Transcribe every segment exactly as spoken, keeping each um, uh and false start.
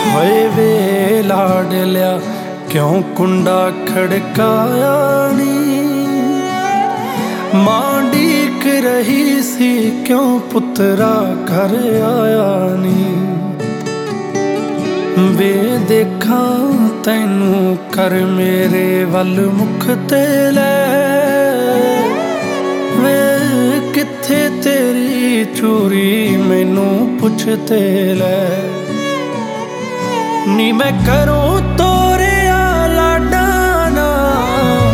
ਹੋਏ ਵੇ ਲਾਡ ਲਿਆ ਕਿਉਂ ਕੁੰਡਾ ਖੜਕਾਇਆ ਨੀ, ਮਾਂ ਡੀਕ ਰਹੀ ਸੀ ਕਿਉਂ ਪੁੱਤਰਾ ਘਰ ਆਇਆ ਨੀ। ਵੇ ਦੇਖਾਂ ਤੈਨੂੰ ਕਰ ਮੇਰੇ ਵੱਲ ਮੁਖ ਤੇ ਲੈ, ਵੇ ਕਿੱਥੇ ਤੇਰੀ ਚੂਰੀ ਮੈਨੂੰ ਪੁੱਛ ਤੇ ਲੈ। ਨੀ ਮੈਂ ਕਰੂੰ ਤੋਰਿਆ ਲਾਡਾਂ ਨਾਲ,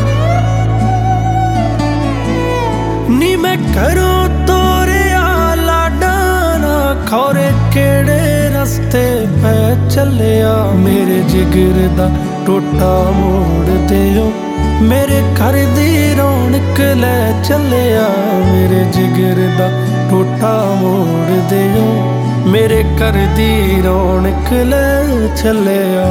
ਨੀ ਮੈਂ ਕਰੂੰ ਤੋਰਿਆ ਲਾਡਾਂ ਨਾਲ, ਖੌਰੇ ਕਿਹੜੇ ਰਸਤੇ ਪੈ ਚੱਲਿਆ। ਮੇਰੇ ਜਿਗਰ ਦਾ ਟੋਟਾ ਮੋੜ ਦਿਓ, ਮੇਰੇ ਘਰ ਦੀ ਰੌਣਕ ਲੈ ਚੱਲਿਆ। ਮੇਰੇ ਜਿਗਰ ਦਾ ਟੋਟਾ ਮੋੜ ਦਿਓ, ਮੇਰੇ ਘਰ ਦੀ ਰੌਣਕ ਲੈ ਚੱਲਿਆ।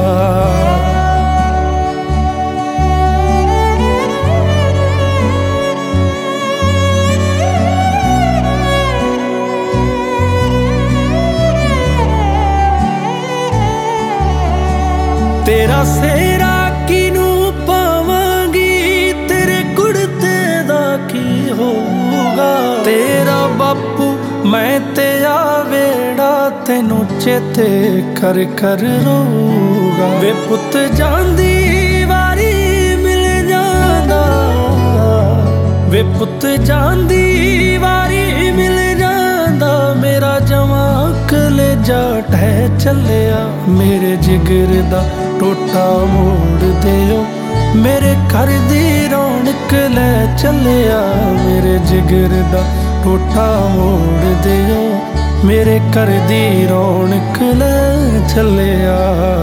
ਤੇਰਾ ਸਿਹਰਾ ਕਿਨੂੰ ਪਾਵਾਂਗੀ, ਤੇਰੇ ਕੁੜਤੇ ਦਾ ਕੀ ਹੋਊਗਾ। ਤੇਰਾ ਬਾਪੂ ਮੈਂ ਤੇ ਆ ਵੇੜਾ, ਤੈਨੂੰ ਚੇਤੇ ਕਰ ਕਰ ਰੋਊਗਾ। ਵੇ ਪੁੱਤ ਜਾਂਦੀ ਵਾਰੀ ਮਿਲ ਜਾਂਦਾ, ਵੇ ਪੁੱਤ ਜਾਂਦੀ ਵਾਰੀ ਮਿਲ ਜਾਂਦਾ, ਮੇਰਾ ਜਵਾਂ ਕਲੇਜਾ ਢਹਿ ਚੱਲਿਆ। ਮੇਰੇ ਜਿਗਰ ਦਾ ਟੋਟਾ ਮੋੜ ਦਿਓ, ਮੇਰੇ ਘਰ ਦੀ ਰੌਣਕ ਲੈ ਚੱਲਿਆ। ਮੇਰੇ ਜਿਗਰ ਦਾ ਟੋਟਾ ਮੋੜ ਦਿਓ, ਮੇਰੇ ਘਰ ਦੀ ਰੌਣਕ ਲੈ ਚੱਲਿਆ।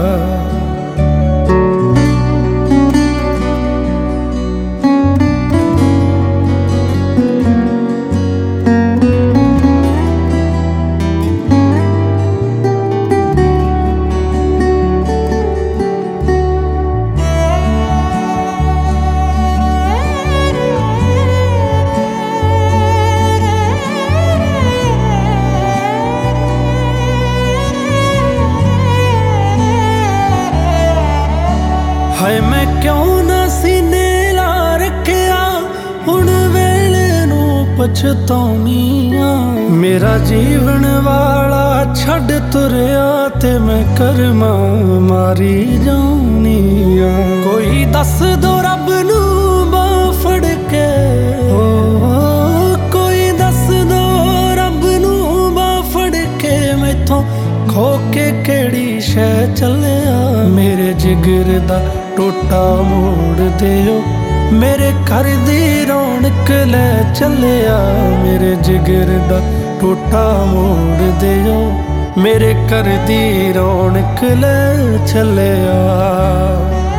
ਹਾਏ ਮੈਂ ਕਿਉਂ ਨਾ ਸੀਨੇ ਲਾ ਰੱਖਿਆ, ਹੁਣ ਵੇਲੇ ਨੂੰ ਪਛਤਾਉਣੀ ਆ। ਮੇਰਾ ਜੀਵਨ ਵਾਲਾ ਛੱਡ ਤੁਰਿਆ ਤੇ ਮੈਂ ਕਰਮਾਂ ਮਾਰੀ ਜਾਉਣੀ ਆ। ਕੋਈ ਦੱਸ ਦੋ ਰੱਬ ਨੂੰ ਬਾਂਹ ਫੜ ਕੇ, ਓ ਕੋਈ ਦੱਸ ਦੋ ਰੱਬ ਨੂੰ ਬਾਂਹ ਫੜ ਕੇ, ਮੈਥੋਂ ਖੋ ਕੇ ਕਿਹੜੀ ਸ਼ੈ ਚੱਲਿਆ। ਮੇਰੇ ਜਿਗਰ ਦਾ ਟੋਟਾ ਮੋੜ ਦਿਓ, ਮੇਰੇ ਘਰ ਦੀ ਰੌਣਕ ਲੈ ਚੱਲਿਆ। ਮੇਰੇ ਜਿਗਰ ਦਾ ਟੋਟਾ ਮੋੜ ਦਿਓ, ਮੇਰੇ ਘਰ ਦੀ ਰੌਣਕ ਲੈ ਚੱਲਿਆ।